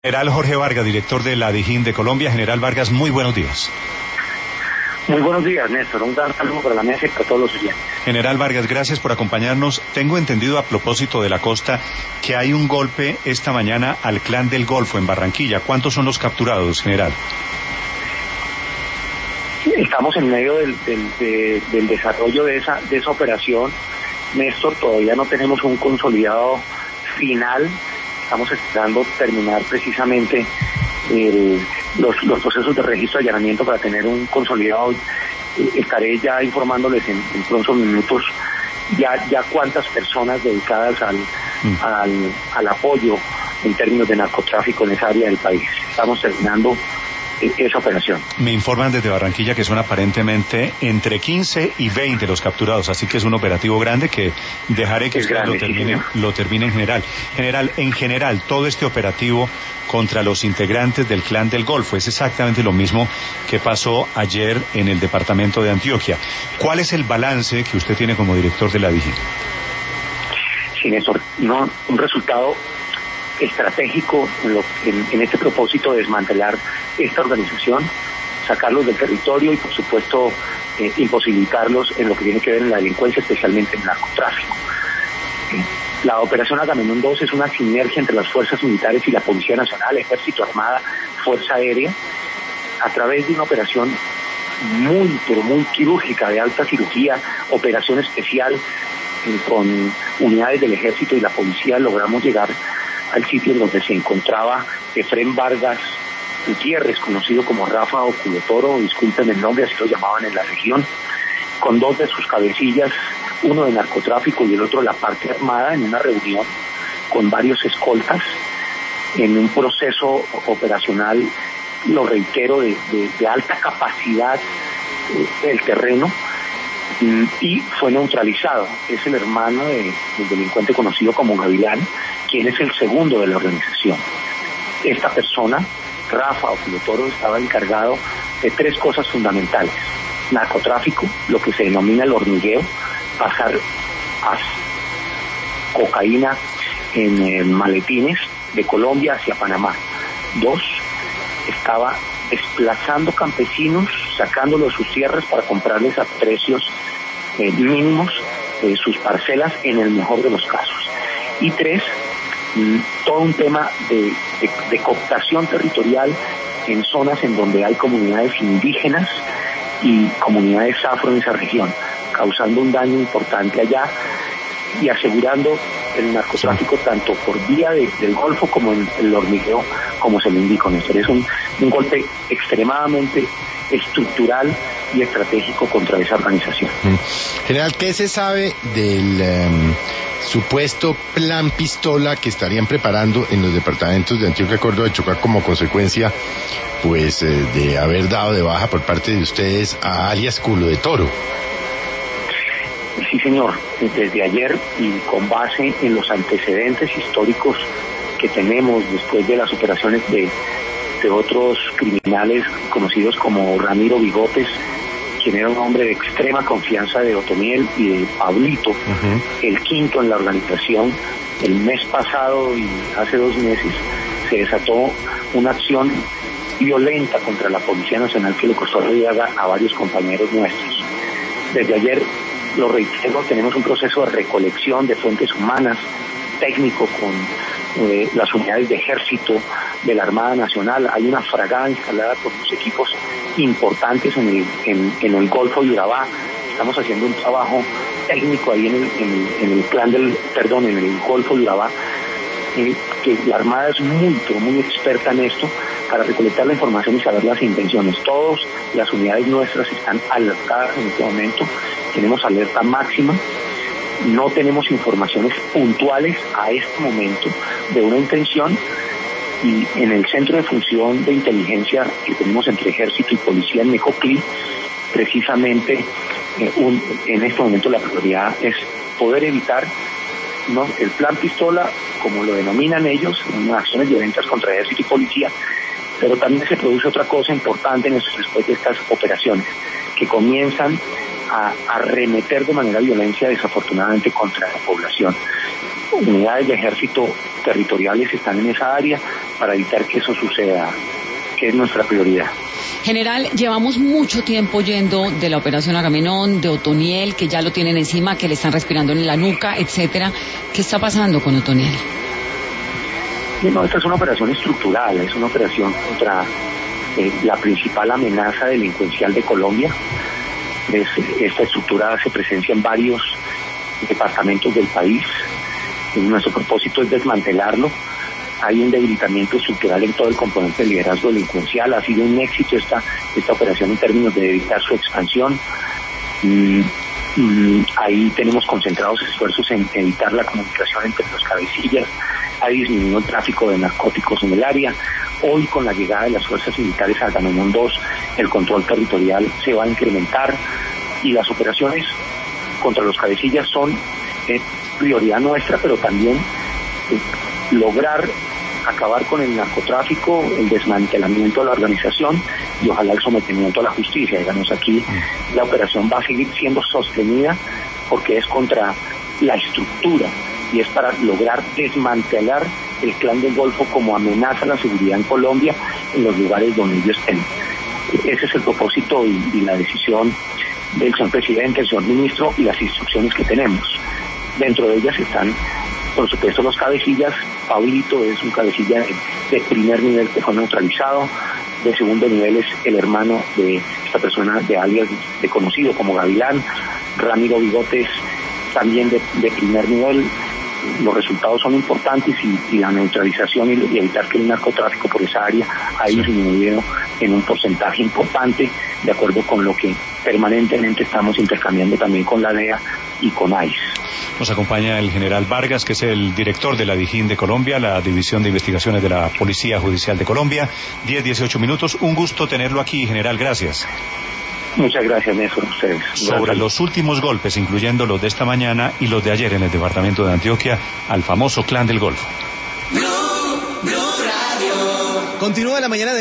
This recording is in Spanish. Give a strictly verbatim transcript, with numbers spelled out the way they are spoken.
General Jorge Vargas, director de la DIJÍN de Colombia. General Vargas, muy buenos días. Muy buenos días, Néstor. Un gran saludo para la mesa y para todos los oyentes. General Vargas, gracias por acompañarnos. Tengo entendido, a propósito de la costa, que hay un golpe esta mañana al Clan del Golfo en Barranquilla. ¿Cuántos son los capturados, general? Estamos en medio del, del, de, del desarrollo de esa, de esa operación, Néstor. Todavía no tenemos un consolidado final. Estamos esperando terminar precisamente el, los, los procesos de registro y allanamiento para tener un consolidado. Estaré ya informándoles en, en prontos minutos ya ya cuántas personas dedicadas al, mm. al, al apoyo en términos de narcotráfico en esa área del país. Estamos terminando esa operación. Me informan desde Barranquilla que son aparentemente entre quince y veinte los capturados, así que es un operativo grande que dejaré que usted lo termine, lo termine en general. General, en general, todo este operativo contra los integrantes del Clan del Golfo es exactamente lo mismo que pasó ayer en el departamento de Antioquia. ¿Cuál es el balance que usted tiene como director de la DIJÍN? Sí, Néstor, no, un resultado estratégico en, lo, en, en este propósito de desmantelar esta organización, sacarlos del territorio y por supuesto eh, imposibilitarlos en lo que tiene que ver en la delincuencia, especialmente en el narcotráfico. Eh, la operación Agamenón dos es una sinergia entre las fuerzas militares y la Policía Nacional, Ejército, Armada, Fuerza Aérea, a través de una operación muy, pero muy quirúrgica, de alta cirugía, operación especial, eh, con unidades del Ejército y la Policía logramos llegar al sitio donde se encontraba Efrén Vargas Gutiérrez, conocido como Rafa o Culotoro, disculpen el nombre, así lo llamaban en la región, con dos de sus cabecillas, uno de narcotráfico y el otro de la parte armada, en una reunión con varios escoltas, en un proceso operacional, lo reitero, de, de, de alta capacidad eh, del terreno, y fue neutralizado. Es el hermano de, del delincuente conocido como Gavilán, quien es el segundo de la organización. Esta persona, Rafa o Culotoro, estaba encargado de tres cosas fundamentales: narcotráfico, lo que se denomina el hormigueo, pasar a cocaína en, en maletines de Colombia hacia Panamá. Dos, estaba desplazando campesinos, sacándolos de sus tierras para comprarles a precios eh, mínimos eh, sus parcelas, en el mejor de los casos. Y tres, mm, todo un tema de, de, de cooptación territorial en zonas en donde hay comunidades indígenas y comunidades afro en esa región, causando un daño importante allá y asegurando el narcotráfico tanto por vía de, del Golfo como en el hormigueo, como se lo indico, Néstor. Es un, un golpe extremadamente estructural y estratégico contra esa organización. General, ¿qué se sabe del um, supuesto plan pistola que estarían preparando en los departamentos de Antioquia, Córdoba y Chocó como consecuencia pues eh, de haber dado de baja por parte de ustedes a alias Culo de Toro? Sí, señor. Desde ayer, y con base en los antecedentes históricos que tenemos después de las operaciones de, de otros criminales conocidos como Ramiro Bigotes, quien era un hombre de extrema confianza de Otoniel, y de Pablito, uh-huh. el quinto en la organización, el mes pasado y hace dos meses se desató una acción violenta contra la Policía Nacional que le costó la vida a varios compañeros nuestros. Desde ayer, lo reitero, tenemos un proceso de recolección de fuentes humanas, técnico, con eh, las unidades de ejército, de la Armada Nacional. Hay una fragata instalada con unos equipos importantes en el, en, en el Golfo de Urabá. Estamos haciendo un trabajo técnico ahí en el, en el, en el plan del, perdón, en el Golfo de Urabá, eh, que la Armada es muy, pero muy experta en esto, para recolectar la información y saber las intenciones. Todas las unidades nuestras están alertadas en este momento, tenemos alerta máxima, no tenemos informaciones puntuales a este momento de una intención, y en el centro de función de inteligencia que tenemos entre ejército y policía en Necoclí, precisamente eh, un, en este momento la prioridad es poder evitar, ¿no?, el plan pistola, como lo denominan ellos, unas acciones violentas contra ejército y policía, pero también se produce otra cosa importante en después de estas operaciones, que comienzan a arremeter de manera violencia, desafortunadamente, contra la población. Unidades de ejército territoriales están en esa área, para evitar que eso suceda, que es nuestra prioridad. General, llevamos mucho tiempo oyendo de la operación Agamenón, de Otoniel, que ya lo tienen encima, que le están respirando en la nuca, etcétera. ¿Qué está pasando con Otoniel? No, esta es una operación estructural, es una operación contra eh, la principal amenaza delincuencial de Colombia. Es, esta estructura hace presencia en varios departamentos del país. Nuestro propósito es desmantelarlo. Hay un debilitamiento estructural en todo el componente del liderazgo delincuencial. Ha sido un éxito esta, esta operación en términos de evitar su expansión. Mm, mm, ahí tenemos concentrados esfuerzos en evitar la comunicación entre los cabecillas. Ha disminuido el tráfico de narcóticos en el área. Hoy, con la llegada de las fuerzas militares a Agamenón dos, el control territorial se va a incrementar y las operaciones contra los cabecillas son eh, prioridad nuestra, pero también eh, lograr acabar con el narcotráfico, el desmantelamiento de la organización y ojalá el sometimiento a la justicia. Digamos, aquí la operación va a seguir siendo sostenida porque es contra la estructura y es para lograr desmantelar el Clan del Golfo como amenaza a la seguridad en Colombia en los lugares donde ellos estén. Ese es el propósito y, y la decisión del señor presidente, el señor ministro y las instrucciones que tenemos. Dentro de ellas están, por supuesto, los cabecillas. Pablito es un cabecilla de, de primer nivel que fue neutralizado. De segundo nivel es el hermano de esta persona de alias de conocido como Gavilán. Ramiro Bigotes también de, de primer nivel. Los resultados son importantes y, y la neutralización y, y evitar que el narcotráfico por esa área ha disminuido en un porcentaje importante, de acuerdo con lo que permanentemente estamos intercambiando también con la D E A y con I C E. Nos acompaña el general Vargas, que es el director de la DIJÍN de Colombia, la División de Investigaciones de la Policía Judicial de Colombia. diez, dieciocho minutos. Un gusto tenerlo aquí, general. Gracias. Muchas gracias, Néstor, a ustedes. Sobre gracias. Los últimos golpes, incluyendo los de esta mañana y los de ayer en el departamento de Antioquia, al famoso Clan del Golfo. Blue, Blue Radio. Continúa la mañana de